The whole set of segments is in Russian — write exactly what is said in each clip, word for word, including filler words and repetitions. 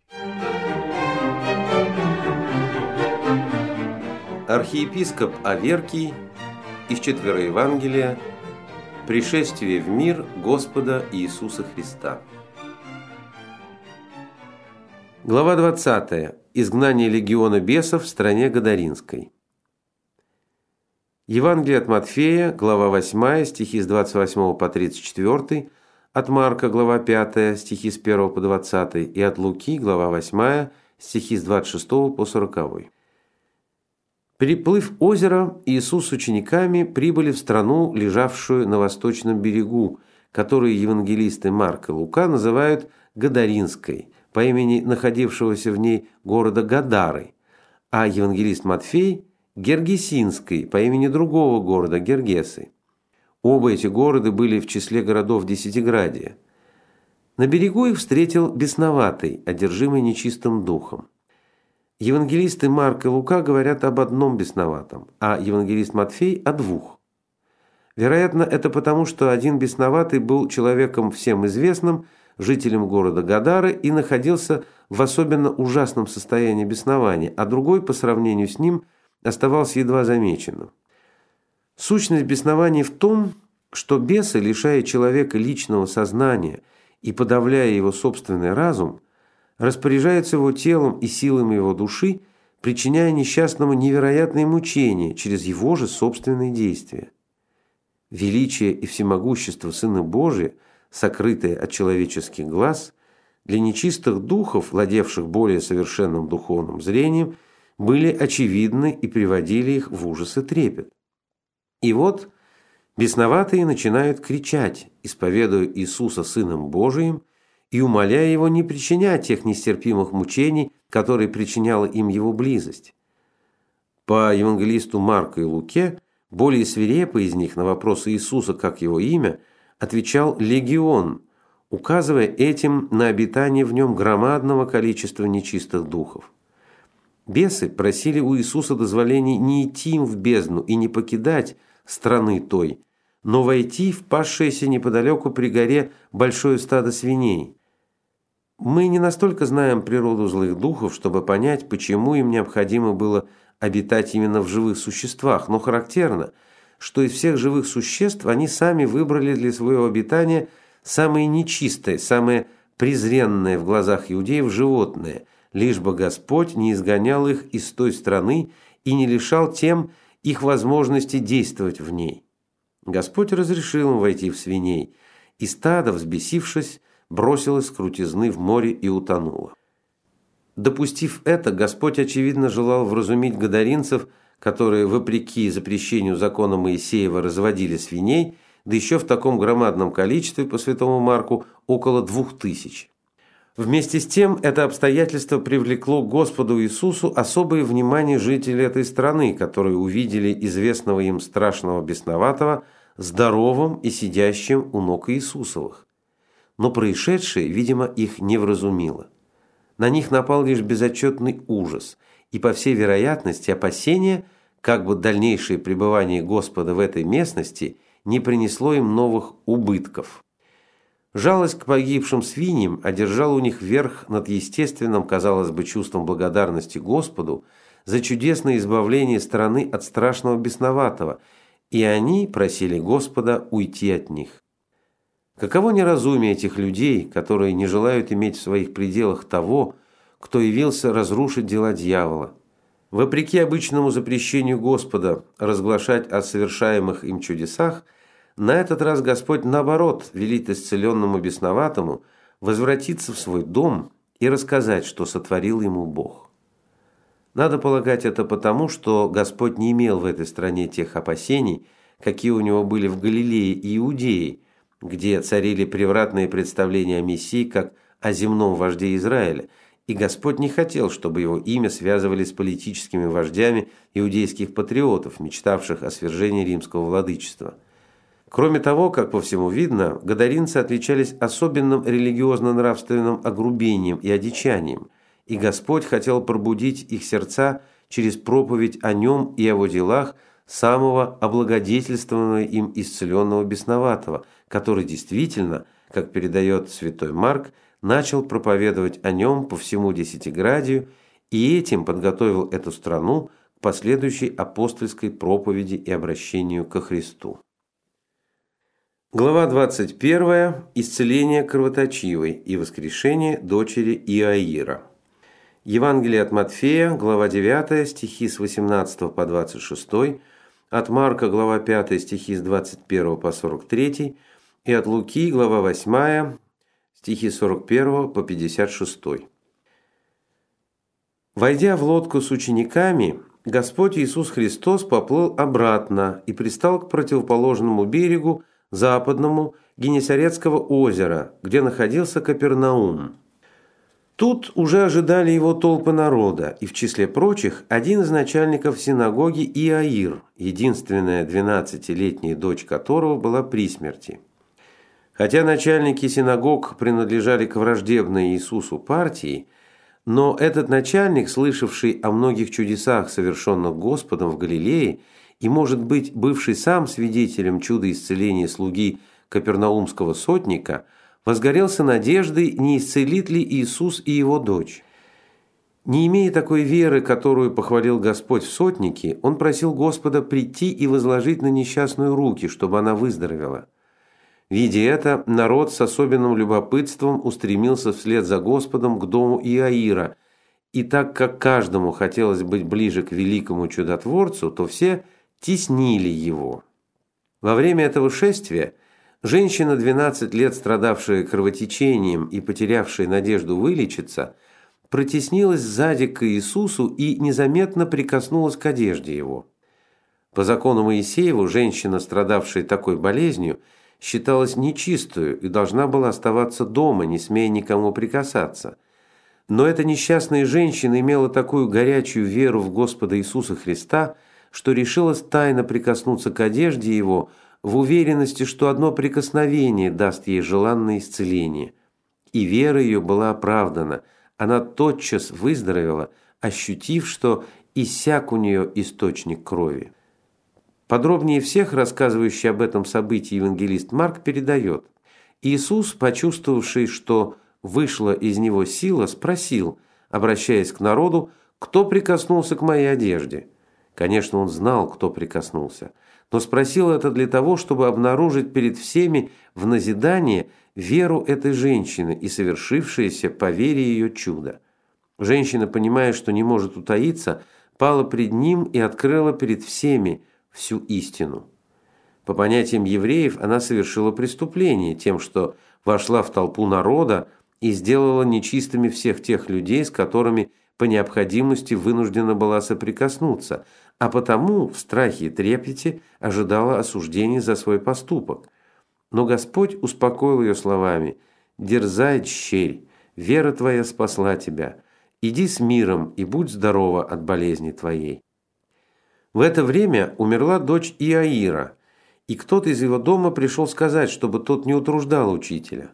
Архиепископ Аверкий из Четвероевангелия «Пришествие в мир Господа Иисуса Христа». Глава двадцатая. Изгнание легиона бесов в стране Гадаринской. Евангелие от Матфея, глава восьмая, стихи с двадцать восьмого по тридцать четвёртый, от Марка, глава пятая, стихи с первого по двадцатый, и от Луки, глава восьмая, стихи с двадцать шестого по сороковой. Переплыв озеро, Иисус с учениками прибыли в страну, лежавшую на восточном берегу, которую евангелисты Марк и Лука называют Гадаринской, по имени находившегося в ней города Гадары, а евангелист Матфей – Гергесинской, по имени другого города Гергесы. Оба эти города были в числе городов Десятиградия. На берегу их встретил бесноватый, одержимый нечистым духом. Евангелисты Марк и Лука говорят об одном бесноватом, а евангелист Матфей – о двух. Вероятно, это потому, что один бесноватый был человеком всем известным, жителем города Гадары, и находился в особенно ужасном состоянии беснования, а другой, по сравнению с ним, оставался едва замеченным. Сущность беснования в том, что бесы, лишая человека личного сознания и подавляя его собственный разум, распоряжаются его телом и силами его души, причиняя несчастному невероятные мучения через его же собственные действия. Величие и всемогущество Сына Божия, сокрытые от человеческих глаз, для нечистых духов, владевших более совершенным духовным зрением, были очевидны и приводили их в ужас и трепет. И вот бесноватые начинают кричать, исповедуя Иисуса Сыном Божиим и умоляя Его не причинять тех нестерпимых мучений, которые причиняла им Его близость. По евангелисту Марку и Луке, более свирепо из них на вопросы Иисуса, как Его имя, отвечал легион, указывая этим на обитание в нем громадного количества нечистых духов. Бесы просили у Иисуса дозволения не идти им в бездну и не покидать страны той, но войти в пасшееся неподалеку при горе большое стадо свиней. Мы не настолько знаем природу злых духов, чтобы понять, почему им необходимо было обитать именно в живых существах, но характерно, что из всех живых существ они сами выбрали для своего обитания самое нечистое, самое презренное в глазах иудеев животное, лишь бы Господь не изгонял их из той страны и не лишал тем их возможности действовать в ней. Господь разрешил им войти в свиней, и стадо, взбесившись, бросилось с крутизны в море и утонуло. Допустив это, Господь, очевидно, желал вразумить гадаринцев, которые, вопреки запрещению закона Моисеева, разводили свиней, да еще в таком громадном количестве, по святому Марку, около двух тысяч. Вместе с тем, это обстоятельство привлекло к Господу Иисусу особое внимание жителей этой страны, которые увидели известного им страшного бесноватого здоровым и сидящим у ног Иисусовых. Но происшедшее, видимо, их не вразумило. На них напал лишь безотчетный ужас и, по всей вероятности, опасение, как бы дальнейшее пребывание Господа в этой местности не принесло им новых убытков. Жалость к погибшим свиньям одержала у них верх над естественным, казалось бы, чувством благодарности Господу за чудесное избавление страны от страшного бесноватого, и они просили Господа уйти от них. Каково неразумие этих людей, которые не желают иметь в своих пределах того, кто явился разрушить дела дьявола. Вопреки обычному запрещению Господа разглашать о совершаемых им чудесах, на этот раз Господь, наоборот, велит исцеленному бесноватому возвратиться в свой дом и рассказать, что сотворил ему Бог. Надо полагать это потому, что Господь не имел в этой стране тех опасений, какие у него были в Галилее и Иудее, где царили превратные представления о Мессии как о земном вожде Израиля, и Господь не хотел, чтобы его имя связывали с политическими вождями иудейских патриотов, мечтавших о свержении римского владычества. Кроме того, как по всему видно, гадаринцы отличались особенным религиозно-нравственным огрубением и одичанием, и Господь хотел пробудить их сердца через проповедь о нем и о его делах самого облагодетельствованного им исцеленного бесноватого, который действительно, как передает святой Марк, начал проповедовать о нем по всему Десятиградию и этим подготовил эту страну к последующей апостольской проповеди и обращению ко Христу. Глава двадцать первая. Исцеление кровоточивой и воскрешение дочери Иаира. Евангелие от Матфея, глава девятая, стихи с восемнадцатого по двадцать шестой, от Марка, глава пятая, стихи с двадцать первого по сорок третий, и от Луки, глава восьмая, стихи с сорок первого по пятьдесят шестой. Войдя в лодку с учениками, Господь Иисус Христос поплыл обратно и пристал к противоположному берегу, западному, Генесарецкого озера, где находился Капернаум. Тут уже ожидали его толпы народа, и в числе прочих один из начальников синагоги Иаир, единственная двенадцатилетняя дочь которого была при смерти. Хотя начальники синагог принадлежали к враждебной Иисусу партии, но этот начальник, слышавший о многих чудесах, совершенных Господом в Галилее, и, может быть, бывший сам свидетелем чуда исцеления слуги капернаумского сотника, возгорелся надеждой, не исцелит ли Иисус и его дочь. Не имея такой веры, которую похвалил Господь в сотнике, он просил Господа прийти и возложить на несчастную руки, чтобы она выздоровела. Видя это, народ с особенным любопытством устремился вслед за Господом к дому Иаира, и так как каждому хотелось быть ближе к великому чудотворцу, то все теснили его. Во время этого шествия женщина, двенадцать лет страдавшая кровотечением и потерявшая надежду вылечиться, протеснилась сзади к Иисусу и незаметно прикоснулась к одежде его. По закону Моисееву женщина, страдавшая такой болезнью, считалась нечистую и должна была оставаться дома, не смея никому прикасаться. Но эта несчастная женщина имела такую горячую веру в Господа Иисуса Христа, что решилась тайно прикоснуться к одежде его в уверенности, что одно прикосновение даст ей желанное исцеление. И вера ее была оправдана. Она тотчас выздоровела, ощутив, что иссяк у нее источник крови. Подробнее всех рассказывающий об этом событии евангелист Марк передает: Иисус, почувствовавший, что вышла из него сила, спросил, обращаясь к народу, кто прикоснулся к моей одежде. Конечно, он знал, кто прикоснулся, но спросил это для того, чтобы обнаружить перед всеми в назидание веру этой женщины и совершившееся по вере ее чудо. Женщина, понимая, что не может утаиться, пала пред ним и открыла перед всеми всю истину. По понятиям евреев, она совершила преступление тем, что вошла в толпу народа и сделала нечистыми всех тех людей, с которыми по необходимости вынуждена была соприкоснуться, а потому в страхе и трепете ожидала осуждения за свой поступок. Но Господь успокоил ее словами: «Дерзай, дщерь, вера твоя спасла тебя. Иди с миром и будь здорова от болезни твоей». В это время умерла дочь Иаира, и кто-то из его дома пришел сказать, чтобы тот не утруждал учителя.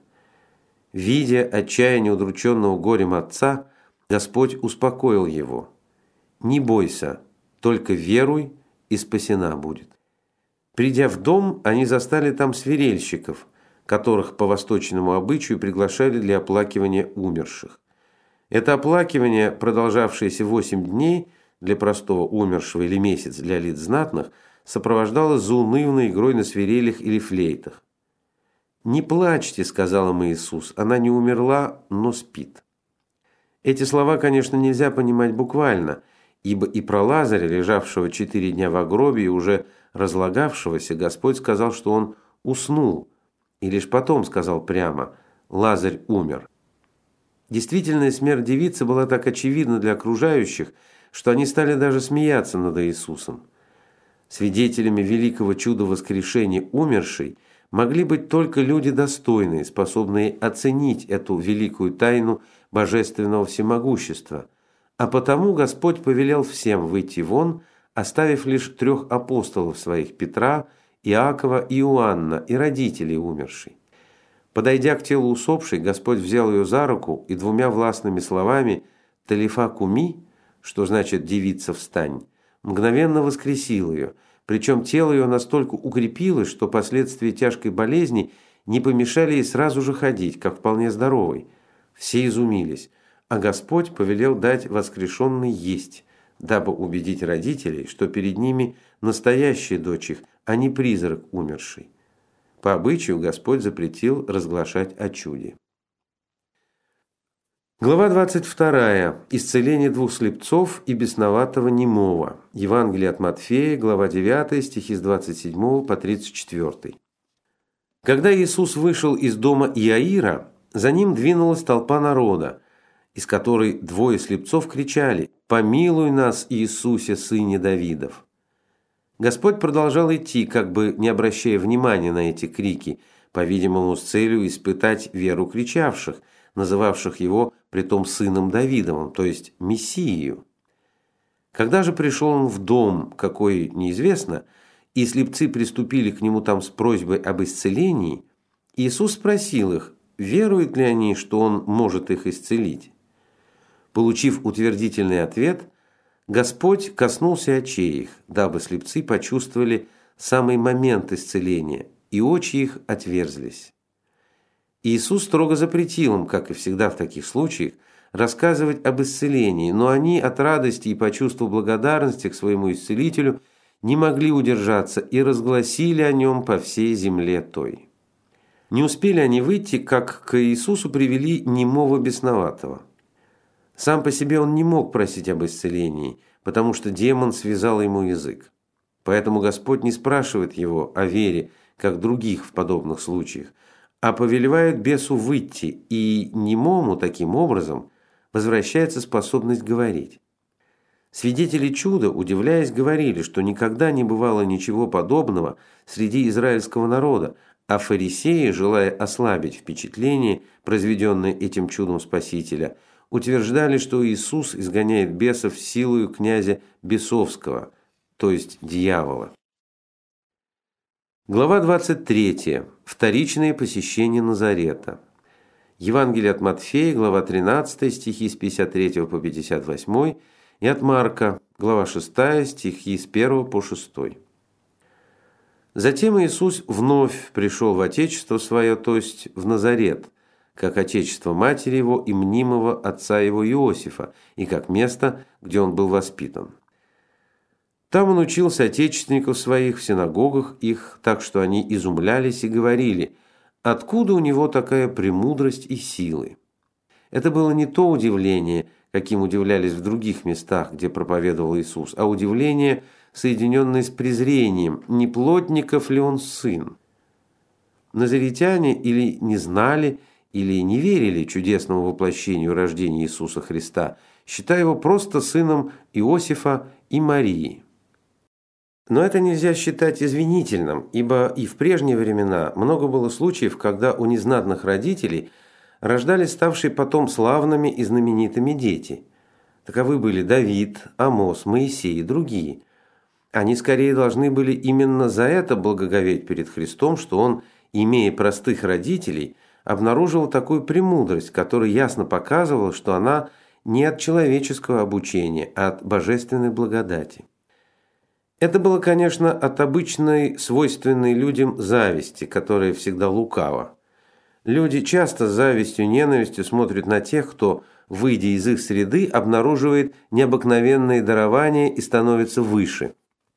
Видя отчаяние удрученного горем отца, Господь успокоил его: «Не бойся, только веруй, и спасена будет». Придя в дом, они застали там свирельщиков, которых по восточному обычаю приглашали для оплакивания умерших. Это оплакивание, продолжавшееся восемь дней для простого умершего или месяц для лиц знатных, сопровождалось заунывной игрой на свирелях или флейтах. «Не плачьте», — сказал им Иисус, — «она не умерла, но спит». Эти слова, конечно, нельзя понимать буквально, ибо и про Лазаря, лежавшего четыре дня в гробе и уже разлагавшегося, Господь сказал, что он уснул, и лишь потом сказал прямо: «Лазарь умер». Действительная смерть девицы была так очевидна для окружающих, что они стали даже смеяться над Иисусом. Свидетелями великого чуда воскрешения умершей могли быть только люди достойные, способные оценить эту великую тайну божественного всемогущества, а потому Господь повелел всем выйти вон, оставив лишь трех апостолов своих: Петра, Иакова и Иоанна, и родителей умершей. Подойдя к телу усопшей, Господь взял ее за руку и двумя властными словами «Талифа куми», что значит «девица, встань», мгновенно воскресил ее, причем тело ее настолько укрепилось, что последствия тяжкой болезни не помешали ей сразу же ходить, как вполне здоровой. Все изумились, а Господь повелел дать воскрешенной есть, дабы убедить родителей, что перед ними настоящая дочь их, а не призрак умерший. По обычаю Господь запретил разглашать о чуде. Глава двадцать вторая. Исцеление двух слепцов и бесноватого немого. Евангелие от Матфея, глава девятая, стихи с двадцать седьмого по тридцать четвёртый. Когда Иисус вышел из дома Иаира, за ним двинулась толпа народа, из которой двое слепцов кричали: «Помилуй нас, Иисусе, сыне Давидов!» Господь продолжал идти, как бы не обращая внимания на эти крики, по-видимому, с целью испытать веру кричавших, называвших его притом сыном Давидовым, то есть Мессию. Когда же пришел он в дом, какой неизвестно, и слепцы приступили к нему там с просьбой об исцелении, Иисус спросил их, веруют ли они, что он может их исцелить. Получив утвердительный ответ, Господь коснулся очей их, дабы слепцы почувствовали самый момент исцеления, и очи их отверзлись. Иисус строго запретил им, как и всегда в таких случаях, рассказывать об исцелении, но они от радости и по чувству благодарности к своему исцелителю не могли удержаться и разгласили о нем по всей земле той. Не успели они выйти, как к Иисусу привели немого бесноватого. Сам по себе он не мог просить об исцелении, потому что демон связал ему язык. Поэтому Господь не спрашивает его о вере, как других в подобных случаях, а повелевает бесу выйти, и немому таким образом возвращается способность говорить. Свидетели чуда, удивляясь, говорили, что никогда не бывало ничего подобного среди израильского народа, а фарисеи, желая ослабить впечатление, произведенное этим чудом Спасителя, утверждали, что Иисус изгоняет бесов силою князя бесовского, то есть дьявола. Глава двадцать третья. Вторичное посещение Назарета. Евангелие от Матфея, глава тринадцатая, стихи с пятьдесят третьего по пятьдесят восьмой, и от Марка, глава шестая, стихи с первого по шестой. Затем Иисус вновь пришел в отечество свое, то есть в Назарет, как отечество матери его и мнимого отца его Иосифа, и как место, где он был воспитан. Там он учил соотечественников своих в синагогах их, так что они изумлялись и говорили, откуда у него такая премудрость и силы. Это было не то удивление, каким удивлялись в других местах, где проповедовал Иисус, а удивление, соединенное с презрением, не плотников ли он сын. Назаретяне или не знали, или не верили чудесному воплощению рождения Иисуса Христа, считая его просто сыном Иосифа и Марии. Но это нельзя считать извинительным, ибо и в прежние времена много было случаев, когда у незнатных родителей рождались ставшие потом славными и знаменитыми дети. Таковы были Давид, Амос, Моисей и другие. Они скорее должны были именно за это благоговеть перед Христом, что он, имея простых родителей, обнаружил такую премудрость, которая ясно показывала, что она не от человеческого обучения, а от божественной благодати. Это было, конечно, от обычной, свойственной людям зависти, которая всегда лукава. Люди часто с завистью и ненавистью смотрят на тех, кто, выйдя из их среды, обнаруживает необыкновенные дарования и становится выше.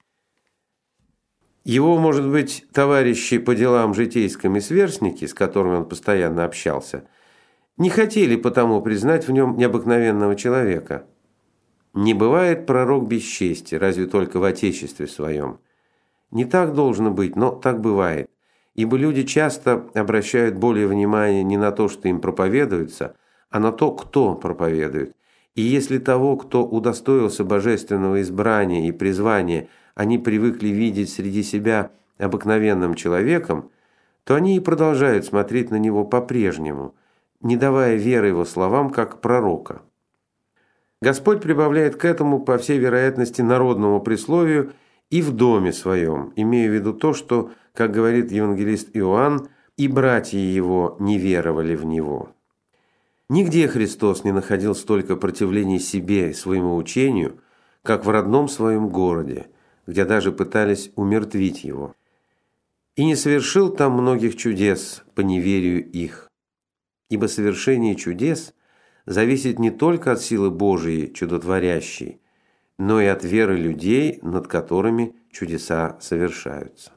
Его, может быть, товарищи по делам житейскими сверстники, с которыми он постоянно общался, не хотели потому признать в нем необыкновенного человека. Не бывает пророк без чести, разве только в отечестве своем. Не так должно быть, но так бывает, ибо люди часто обращают более внимания не на то, что им проповедуется, а на то, кто проповедует. И если того, кто удостоился божественного избрания и призвания, они привыкли видеть среди себя обыкновенным человеком, то они и продолжают смотреть на него по-прежнему, не давая веры его словам, как пророка. Господь прибавляет к этому, по всей вероятности, народному присловию и в доме своем, имея в виду то, что, как говорит евангелист Иоанн, и братья его не веровали в него. Нигде Христос не находил столько противления себе и своему учению, как в родном своем городе, где даже пытались умертвить его. И не совершил там многих чудес по неверию их. ибо совершение чудес зависит не только от силы Божией чудотворящей, но и от веры людей, над которыми чудеса совершаются.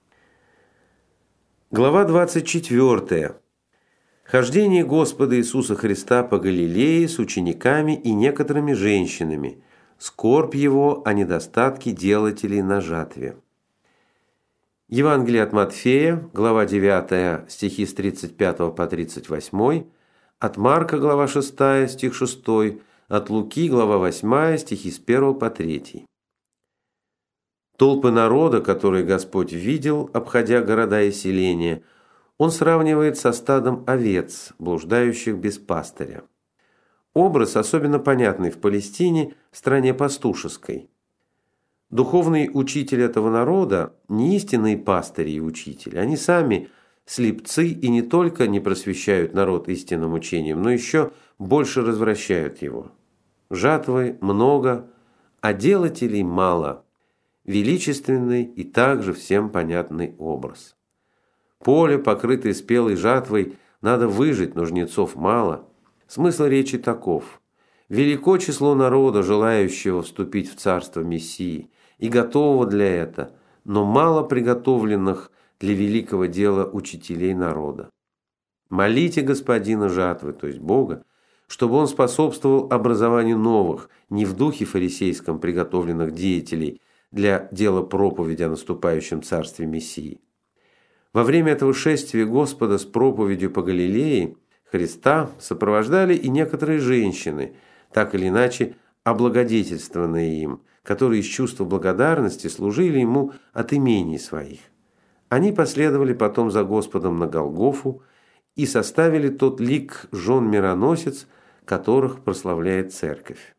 Глава двадцать четвёртая. Хождение Господа Иисуса Христа по Галилее с учениками и некоторыми женщинами. Скорбь Его о недостатке делателей на жатве. Евангелие от Матфея, глава девятая, стихи с тридцать пятого по тридцать восьмой, от Марка, глава шестая, стих шестой, от Луки, глава восьмая, стихи с первого по третий. Толпы народа, которые Господь видел, обходя города и селения, Он сравнивает со стадом овец, блуждающих без пастыря. Образ особенно понятный в Палестине, в стране пастушеской. Духовный учитель этого народа не истинные пастыри и учители, они сами слепцы и не только не просвещают народ истинным учением, но еще больше развращают его. Жатвы много, а делателей мало. Величественный и также всем понятный образ. Поле, покрытое спелой жатвой, надо выжить, но жнецов мало. Смысл речи таков. Велико число народа, желающего вступить в царство Мессии, и готового для этого, но мало приготовленных для великого дела учителей народа. Молите Господина жатвы, то есть Бога, чтобы Он способствовал образованию новых, не в духе фарисейском приготовленных деятелей для дела проповеди о наступающем царстве Мессии. Во время этого шествия Господа с проповедью по Галилее Христа сопровождали и некоторые женщины, так или иначе облагодетельствованные им, которые из чувства благодарности служили Ему от имений своих. Они последовали потом за Господом на Голгофу и составили тот лик жен-мироносец, которых прославляет Церковь.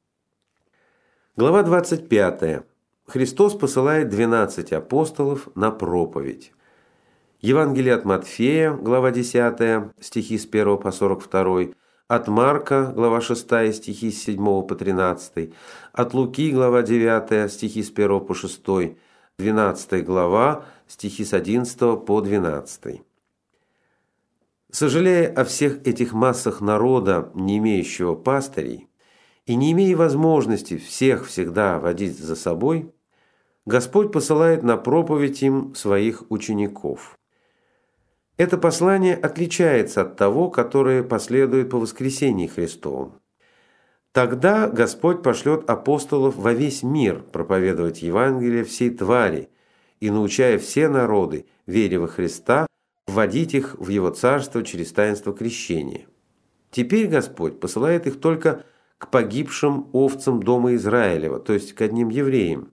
Глава двадцать пятая. Христос посылает двенадцать апостолов на проповедь. Евангелие от Матфея, глава десятая, стихи с первого по сорок второй, от Марка, глава шестая, стихи с седьмого по тринадцатый, от Луки, глава девятая, стихи с первого по шестой, двенадцатая глава, стихи с одиннадцатого по двенадцатый. Сожалея о всех этих массах народа, не имеющего пастырей, и не имея возможности всех всегда водить за собой, Господь посылает на проповедь им своих учеников. Это послание отличается от того, которое последует по воскресении Христовом. Тогда Господь пошлет апостолов во весь мир проповедовать Евангелие всей твари и, научая все народы, вере во Христа, вводить их в Его Царство через таинство крещения. Теперь Господь посылает их только к погибшим овцам дома Израилева, то есть к одним евреям.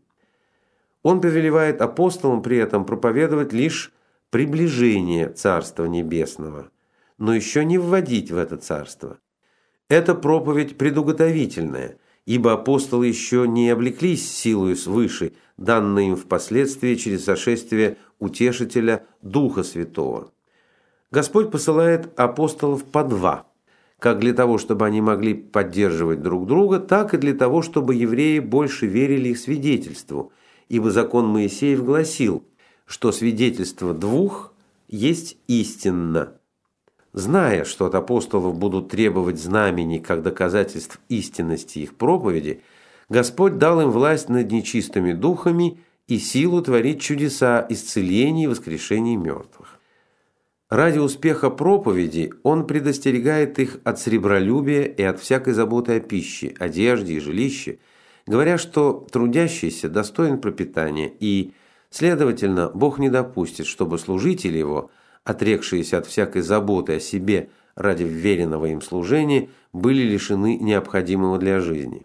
Он повелевает апостолам при этом проповедовать лишь приближение Царства Небесного, но еще не вводить в это Царство. Это проповедь предуготовительная, ибо апостолы еще не облеклись силою свыше, данной им впоследствии через сошествие Утешителя Духа Святого. Господь посылает апостолов по два, как для того, чтобы они могли поддерживать друг друга, так и для того, чтобы евреи больше верили их свидетельству, ибо закон Моисеев гласил, что свидетельство двух есть истинно. Зная, что от апостолов будут требовать знамений как доказательств истинности их проповеди, Господь дал им власть над нечистыми духами и силу творить чудеса исцелений и воскрешений мертвых. Ради успеха проповеди Он предостерегает их от сребролюбия и от всякой заботы о пище, одежде и жилище, говоря, что трудящийся достоин пропитания и, следовательно, Бог не допустит, чтобы служители Его, отрекшиеся от всякой заботы о себе ради вверенного им служения, были лишены необходимого для жизни.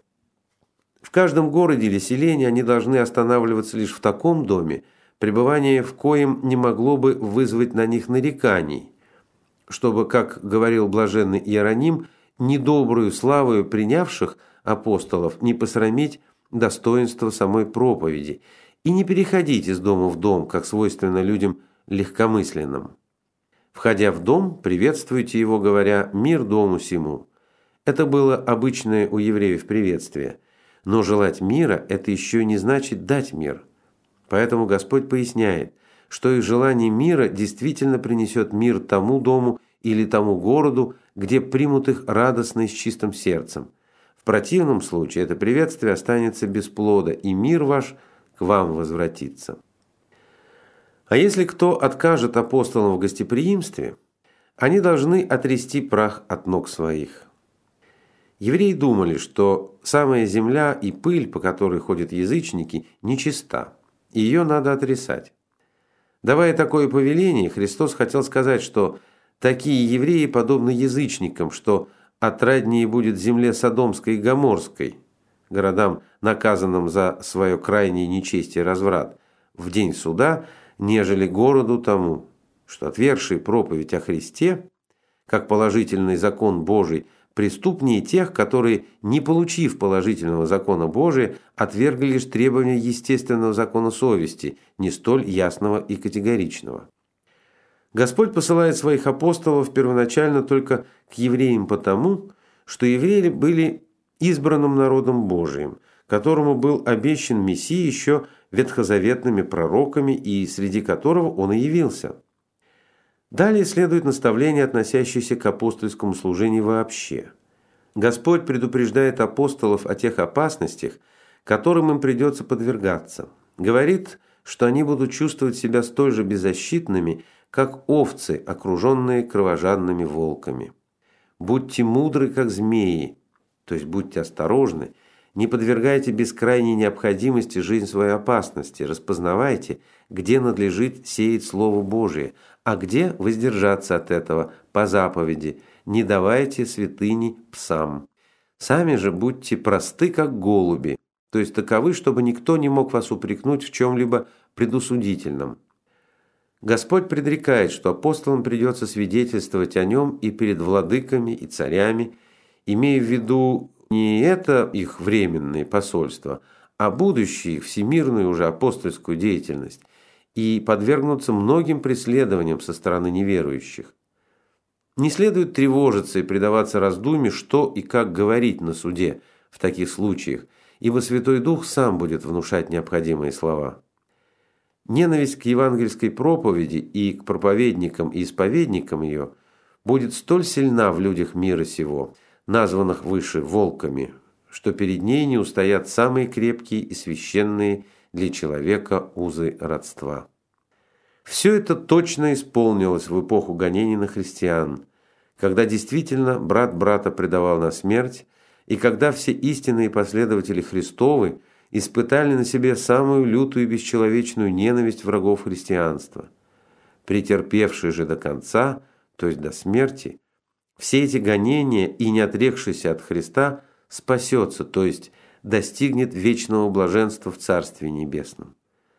В каждом городе или селении они должны останавливаться лишь в таком доме, пребывание в коем не могло бы вызвать на них нареканий, чтобы, как говорил блаженный Иероним, недобрую славою принявших апостолов не посрамить достоинство самой проповеди и не переходить из дома в дом, как свойственно людям легкомысленным. Входя в дом, приветствуйте его, говоря «мир дому сему». Это было обычное у евреев приветствие. Но желать мира – это еще не значит дать мир. Поэтому Господь поясняет, что их желание мира действительно принесет мир тому дому или тому городу, где примут их радостно и с чистым сердцем. В противном случае это приветствие останется без плода, и мир ваш к вам возвратится. А если кто откажет апостолам в гостеприимстве, они должны отрясти прах от ног своих. Евреи думали, что самая земля и пыль, по которой ходят язычники, нечиста, и ее надо отрисать. Давая такое повеление, Христос хотел сказать, что такие евреи подобны язычникам, что отраднее будет земле Содомской и Гоморской, городам, наказанным за свое крайнее нечестие и разврат, в день суда, нежели городу тому, что отвергший проповедь о Христе, как положительный закон Божий, преступнее тех, которые, не получив положительного закона Божия, отвергли лишь требования естественного закона совести, не столь ясного и категоричного. Господь посылает своих апостолов первоначально только к евреям потому, что евреи были избранным народом Божиим, которому был обещан Мессия еще ветхозаветными пророками и среди которого он и явился. Далее следует наставление, относящееся к апостольскому служению вообще. Господь предупреждает апостолов о тех опасностях, которым им придется подвергаться. Говорит, что они будут чувствовать себя столь же беззащитными, как овцы, окруженные кровожадными волками. Будьте мудры, как змеи, то есть будьте осторожны, не подвергайте без крайней необходимости жизнь свою опасности, распознавайте, где надлежит сеять Слово Божие, а где воздержаться от этого по заповеди, не давайте святыни псам. Сами же будьте просты, как голуби, то есть таковы, чтобы никто не мог вас упрекнуть в чем-либо предусудительном. Господь предрекает, что апостолам придется свидетельствовать о нем и перед владыками и царями, имея в виду не это их временные посольства, а будущую всемирную уже апостольскую деятельность, и подвергнуться многим преследованиям со стороны неверующих. Не следует тревожиться и предаваться раздумью, что и как говорить на суде в таких случаях, ибо Святой Дух сам будет внушать необходимые слова. Ненависть к евангельской проповеди и к проповедникам и исповедникам ее будет столь сильна в людях мира сего, названных выше волками, что перед ней не устоят самые крепкие и священные для человека узы родства. Все это точно исполнилось в эпоху гонений на христиан, когда действительно брат брата предавал на смерть, и когда все истинные последователи Христовы испытали на себе самую лютую и бесчеловечную ненависть врагов христианства. Претерпевший же до конца, то есть до смерти, все эти гонения и не отрекшийся от Христа спасется, то есть достигнет вечного блаженства в Царстве Небесном.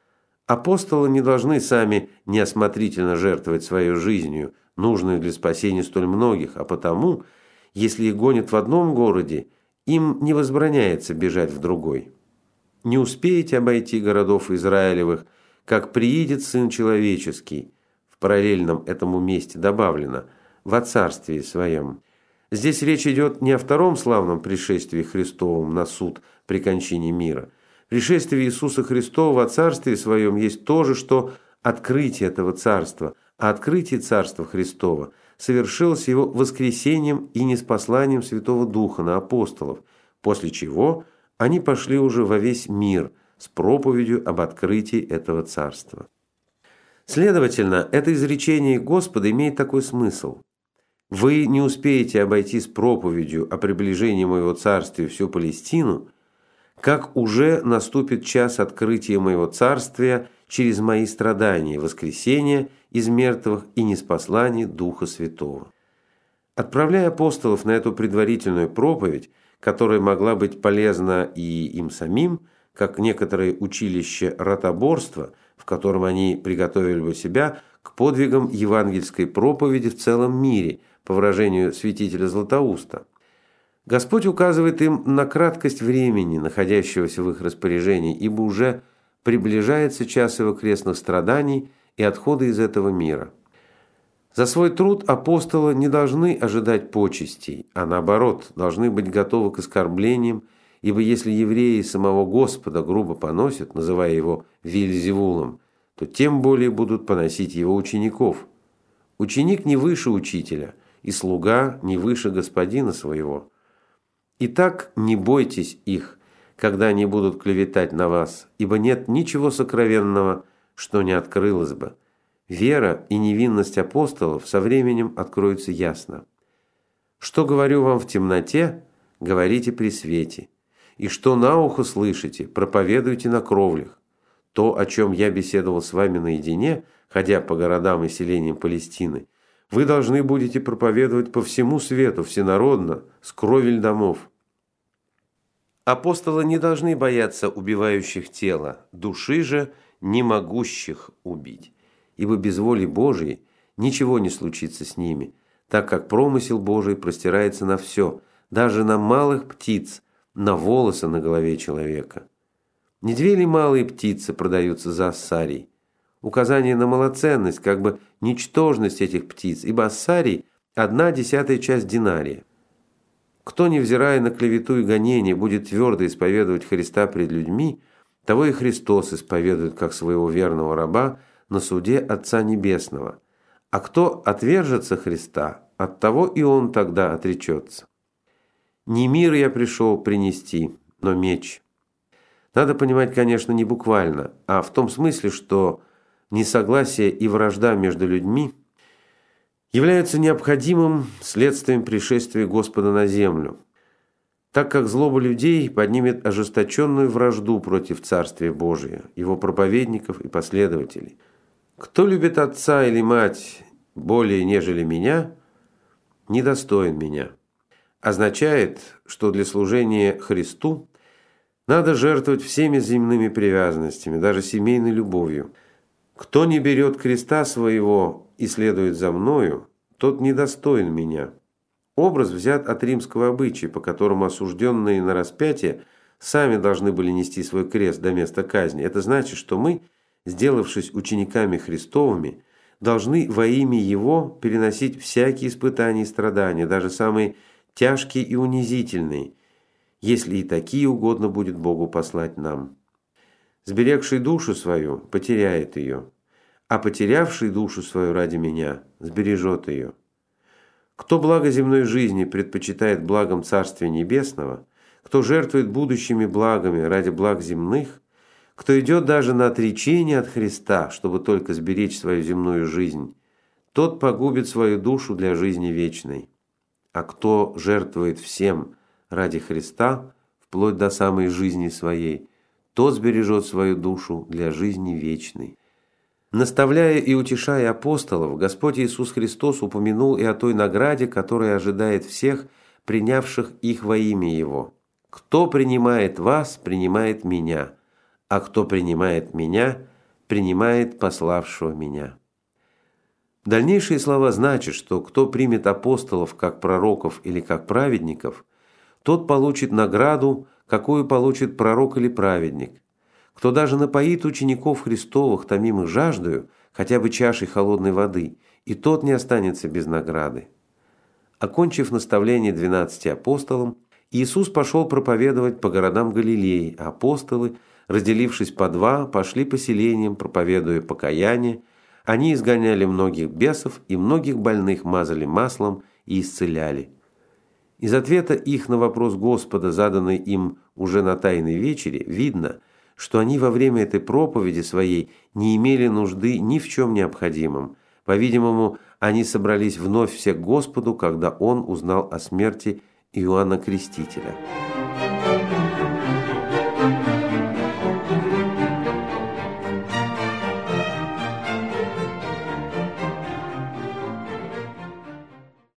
Апостолы не должны сами неосмотрительно жертвовать своей жизнью, нужную для спасения столь многих, а потому, если их гонят в одном городе, им не возбраняется бежать в другой. Не успеете обойти городов Израилевых, как приидет Сын Человеческий, в параллельном этому месте добавлено, во Царстве Своем. Здесь речь идет не о втором славном пришествии Христовом на суд при кончине мира. Пришествие Иисуса Христова во Царстве Своем есть то же, что открытие этого Царства, а открытие Царства Христова совершилось Его воскресением и ниспосланием Святого Духа на апостолов, после чего они пошли уже во весь мир с проповедью об открытии этого Царства. Следовательно, это изречение Господа имеет такой смысл. Вы не успеете обойти с проповедью о приближении Моего Царствия всю Палестину, как уже наступит час открытия Моего Царствия через Мои страдания, воскресения из мертвых и ниспослание Духа Святого. Отправляя апостолов на эту предварительную проповедь, которая могла быть полезна и им самим, как некоторые училища ротоборства, в котором они приготовили бы себя к подвигам евангельской проповеди в целом мире, по выражению святителя Златоуста. Господь указывает им на краткость времени, находящегося в их распоряжении, ибо уже приближается час его крестных страданий и отхода из этого мира. За свой труд апостолы не должны ожидать почестей, а наоборот, должны быть готовы к оскорблениям, ибо если евреи самого Господа грубо поносят, называя его Вельзевулом, то тем более будут поносить его учеников. У Ученик не выше учителя, и слуга не выше господина своего. Итак, не бойтесь их, когда они будут клеветать на вас, ибо нет ничего сокровенного, что не открылось бы. Вера и невинность апостолов со временем откроются ясно. Что говорю вам в темноте, говорите при свете, и что на ухо слышите, проповедуйте на кровлях. То, о чем я беседовал с вами наедине, ходя по городам и селениям Палестины, вы должны будете проповедовать по всему свету, всенародно, с кровель домов. Апостолы не должны бояться убивающих тело, души же не могущих убить, ибо без воли Божией ничего не случится с ними, так как промысел Божий простирается на все, даже на малых птиц, на волосы на голове человека. Не две ли малые птицы продаются за ассарий? Указание на малоценность, как бы ничтожность этих птиц, ибо ассарий – одна десятая часть динария. Кто, невзирая на клевету и гонение, будет твердо исповедовать Христа пред людьми, того и Христос исповедует как своего верного раба на суде Отца Небесного. А кто отвержется Христа, от того и он тогда отречется. Не мир я пришел принести, но меч. Надо понимать, конечно, не буквально, а в том смысле, что несогласие и вражда между людьми являются необходимым следствием пришествия Господа на землю, так как злоба людей поднимет ожесточенную вражду против Царствия Божия, его проповедников и последователей. Кто любит отца или мать более, нежели меня, недостоин меня. Означает, что для служения Христу надо жертвовать всеми земными привязанностями, даже семейной любовью. Кто не берет креста своего и следует за мною, тот недостоин меня. Образ взят от римского обычая, по которому осужденные на распятие сами должны были нести свой крест до места казни. Это значит, что мы, сделавшись учениками Христовыми, должны во имя Его переносить всякие испытания и страдания, даже самые тяжкие и унизительные, если и такие угодно будет Богу послать нам. Сберегший душу свою потеряет ее, а потерявший душу свою ради меня сбережет ее. Кто благо земной жизни предпочитает благом Царствия Небесного, кто жертвует будущими благами ради благ земных, кто идет даже на отречение от Христа, чтобы только сберечь свою земную жизнь, тот погубит свою душу для жизни вечной. А кто жертвует всем ради Христа, вплоть до самой жизни своей, тот сбережет свою душу для жизни вечной. Наставляя и утешая апостолов, Господь Иисус Христос упомянул и о той награде, которая ожидает всех, принявших их во имя Его. «Кто принимает вас, принимает меня, а кто принимает меня, принимает пославшего меня». Дальнейшие слова значат, что кто примет апостолов как пророков или как праведников, тот получит награду, какую получит пророк или праведник. Кто даже напоит учеников Христовых, томимых жаждою, хотя бы чашей холодной воды, и тот не останется без награды. Окончив наставление двенадцати апостолам, Иисус пошел проповедовать по городам Галилеи, а апостолы, разделившись по два, пошли по селениям, проповедуя покаяние. Они изгоняли многих бесов и многих больных мазали маслом и исцеляли. Из ответа их на вопрос Господа, заданный им уже на Тайной вечере, видно, что они во время этой проповеди своей не имели нужды ни в чем необходимом. По-видимому, они собрались вновь все к Господу, когда Он узнал о смерти Иоанна Крестителя.